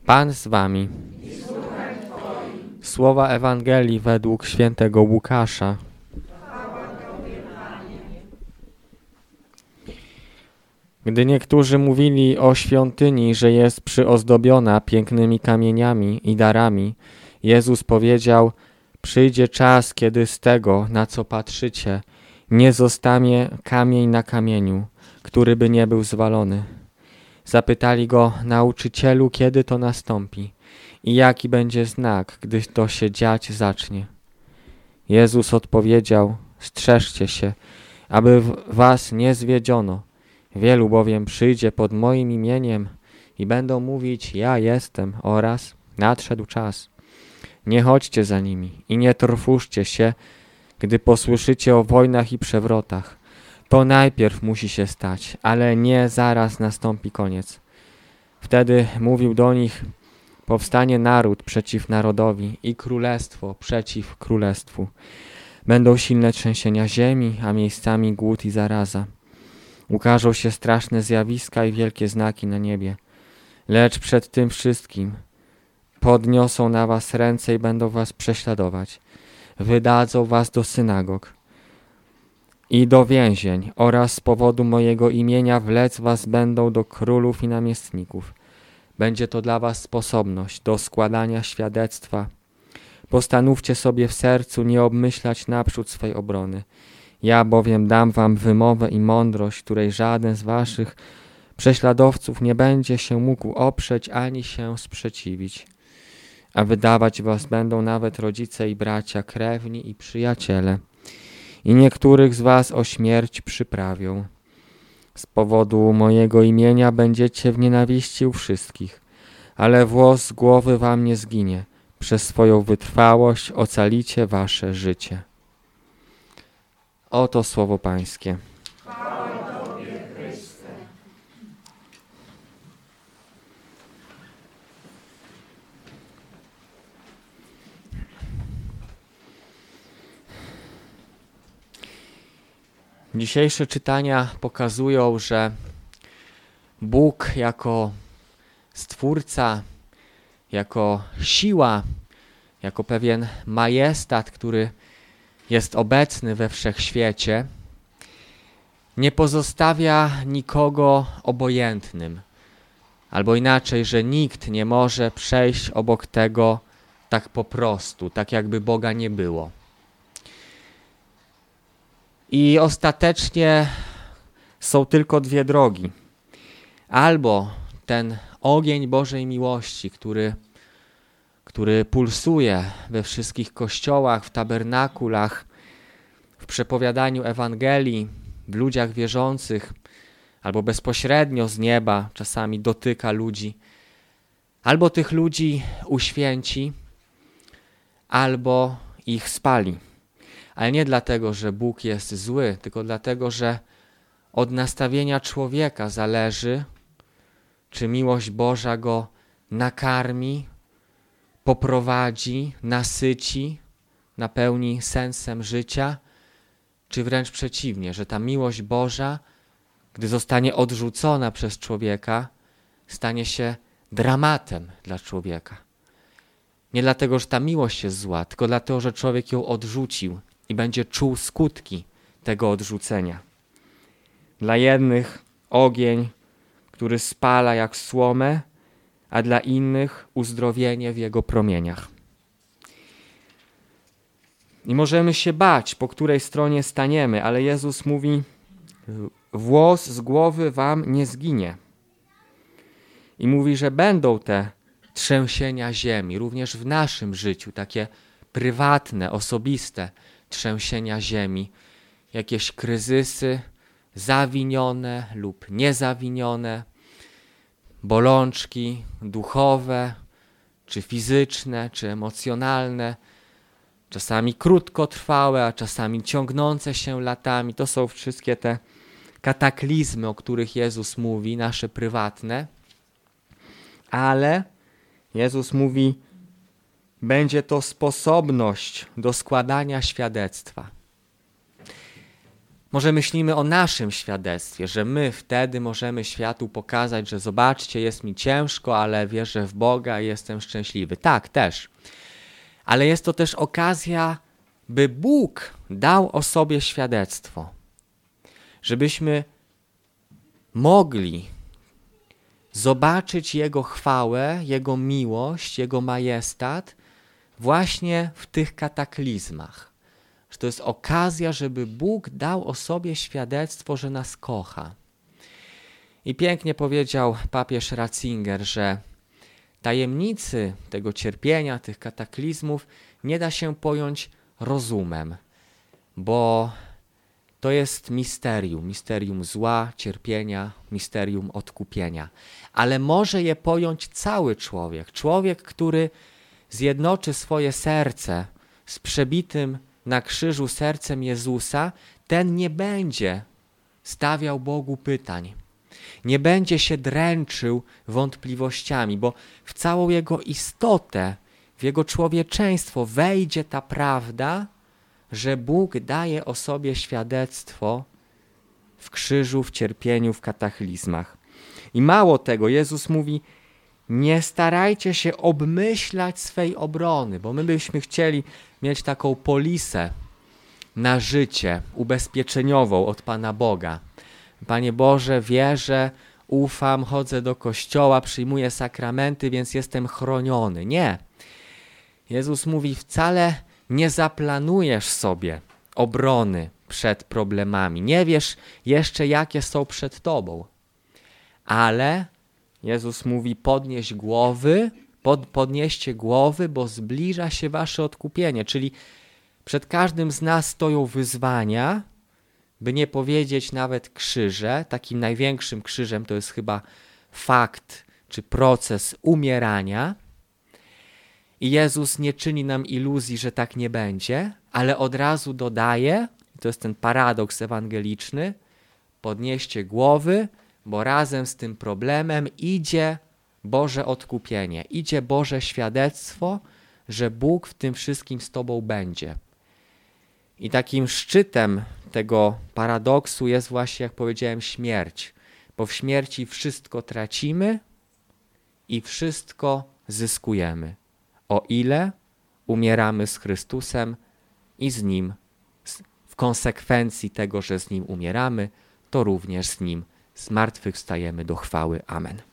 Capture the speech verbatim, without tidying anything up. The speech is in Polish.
Pan z wami. Słowa Ewangelii według świętego Łukasza. Gdy niektórzy mówili o świątyni, że jest przyozdobiona pięknymi kamieniami i darami, Jezus powiedział: przyjdzie czas, kiedy z tego, na co patrzycie, nie zostanie kamień na kamieniu, który by nie był zwalony. Zapytali go: nauczycielu, kiedy to nastąpi i jaki będzie znak, gdy to się dziać zacznie? Jezus odpowiedział: strzeżcie się, aby was nie zwiedziono. Wielu bowiem przyjdzie pod moim imieniem i będą mówić: ja jestem, oraz nadszedł czas. Nie chodźcie za nimi i nie trwóżcie się, gdy posłyszycie o wojnach i przewrotach. To najpierw musi się stać, ale nie zaraz nastąpi koniec. Wtedy mówił do nich: powstanie naród przeciw narodowi i królestwo przeciw królestwu. Będą silne trzęsienia ziemi, a miejscami głód i zaraza. Ukażą się straszne zjawiska i wielkie znaki na niebie. Lecz przed tym wszystkim podniosą na was ręce i będą was prześladować. Wydadzą was do synagog i do więzień oraz z powodu mojego imienia wlec was będą do królów i namiestników. Będzie to dla was sposobność do składania świadectwa. Postanówcie sobie w sercu nie obmyślać naprzód swej obrony. Ja bowiem dam wam wymowę i mądrość, której żaden z waszych prześladowców nie będzie się mógł oprzeć ani się sprzeciwić. A wydawać was będą nawet rodzice i bracia, krewni i przyjaciele. I niektórych z was o śmierć przyprawią. Z powodu mojego imienia będziecie w nienawiści u wszystkich, ale włos z głowy wam nie zginie. Przez swoją wytrwałość ocalicie wasze życie. Oto słowo Pańskie. Chwała Tobie, Chryste. Dzisiejsze czytania pokazują, że Bóg jako Stwórca, jako siła, jako pewien majestat, który jest obecny we wszechświecie, nie pozostawia nikogo obojętnym. Albo inaczej, że nikt nie może przejść obok tego tak po prostu, tak jakby Boga nie było. I ostatecznie są tylko dwie drogi. Albo ten ogień Bożej miłości, który, który pulsuje we wszystkich kościołach, w tabernakulach, w przepowiadaniu Ewangelii, w ludziach wierzących, albo bezpośrednio z nieba czasami dotyka ludzi, albo tych ludzi uświęci, albo ich spali. Ale nie dlatego, że Bóg jest zły, tylko dlatego, że od nastawienia człowieka zależy, czy miłość Boża go nakarmi, poprowadzi, nasyci, napełni sensem życia, czy wręcz przeciwnie, że ta miłość Boża, gdy zostanie odrzucona przez człowieka, stanie się dramatem dla człowieka. Nie dlatego, że ta miłość jest zła, tylko dlatego, że człowiek ją odrzucił i będzie czuł skutki tego odrzucenia. Dla jednych ogień, który spala jak słomę, a dla innych uzdrowienie w jego promieniach. I możemy się bać, po której stronie staniemy, ale Jezus mówi: włos z głowy wam nie zginie. I mówi, że będą te trzęsienia ziemi, również w naszym życiu, takie prywatne, osobiste trzęsienia ziemi, jakieś kryzysy zawinione lub niezawinione, bolączki duchowe, czy fizyczne, czy emocjonalne, czasami krótkotrwałe, a czasami ciągnące się latami. To są wszystkie te kataklizmy, o których Jezus mówi, nasze prywatne. Ale Jezus mówi, będzie to sposobność do składania świadectwa. Może myślimy o naszym świadectwie, że my wtedy możemy światu pokazać, że zobaczcie, jest mi ciężko, ale wierzę w Boga i jestem szczęśliwy. Tak, też. Ale jest to też okazja, by Bóg dał o sobie świadectwo. Żebyśmy mogli zobaczyć Jego chwałę, Jego miłość, Jego majestat właśnie w tych kataklizmach. Że to jest okazja, żeby Bóg dał o sobie świadectwo, że nas kocha. I pięknie powiedział papież Ratzinger, że tajemnicy tego cierpienia, tych kataklizmów nie da się pojąć rozumem, bo to jest misterium, misterium zła, cierpienia, misterium odkupienia. Ale może je pojąć cały człowiek, człowiek, który zjednoczy swoje serce z przebitym na krzyżu sercem Jezusa, ten nie będzie stawiał Bogu pytań. Nie będzie się dręczył wątpliwościami, bo w całą jego istotę, w jego człowieczeństwo wejdzie ta prawda, że Bóg daje o sobie świadectwo w krzyżu, w cierpieniu, w kataklizmach. I mało tego, Jezus mówi, nie starajcie się obmyślać swej obrony, bo my byśmy chcieli mieć taką polisę na życie ubezpieczeniową od Pana Boga. Panie Boże, wierzę, ufam, chodzę do kościoła, przyjmuję sakramenty, więc jestem chroniony. Nie. Jezus mówi, wcale nie zaplanujesz sobie obrony przed problemami. Nie wiesz jeszcze, jakie są przed tobą. Ale Jezus mówi, podnieś głowy, pod, podnieście głowy, bo zbliża się wasze odkupienie. Czyli przed każdym z nas stoją wyzwania, by nie powiedzieć nawet krzyże. Takim największym krzyżem to jest chyba fakt czy proces umierania. I Jezus nie czyni nam iluzji, że tak nie będzie, ale od razu dodaje, to jest ten paradoks ewangeliczny, podnieście głowy, bo razem z tym problemem idzie Boże odkupienie, idzie Boże świadectwo, że Bóg w tym wszystkim z tobą będzie. I takim szczytem tego paradoksu jest właśnie, jak powiedziałem, śmierć, bo w śmierci wszystko tracimy i wszystko zyskujemy. O ile umieramy z Chrystusem i z Nim, w konsekwencji tego, że z Nim umieramy, to również z Nim zmartwychwstajemy do chwały. Amen.